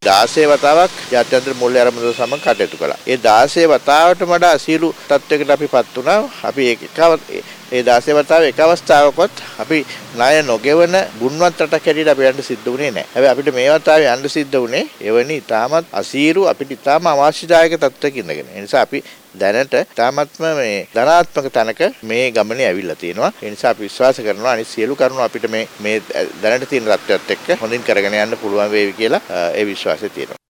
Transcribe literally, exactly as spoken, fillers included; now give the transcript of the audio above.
දාසය වතාවක් ජාත්‍යන්තර මූල්‍ය ආරම්භ සමග කටයුතු කළා. ඒ දාසය වතාවට වඩා අසීරු තත්වයකට අපිපත් වුණා. අපි ඒකව ඒ දාසය වතාවේ එක අවස්ථාවකවත් අපි ණය නොගෙවන ගුණවත් රටක් හැටියට අපි යන්න සිද්ධ වුණේ නැහැ. හැබැයි අපිට මේ වතාවේ යන්න සිද්ධ වුණේ එවැනි ඉතාමත් අසීරු අපිට ඉතාම අවශ්‍යදායක තත්වයක ඉඳගෙන. ඒ නිසා අපි දැනට ඉතාමත්ම මේ ධනාත්මක තැනක මේ ගමනේ ඇවිල්ලා තියෙනවා. ඒ නිසා අපි විශ්වාස කරනවා අනිත් සියලු කරුණු අපිට මේ මේ දැනට තියෙන තත්ත්වයට එක්ක හොඳින් කරගෙන යන්න පුළුවන් වේවි කියලා ඒ විශ්වාසය තියෙනවා.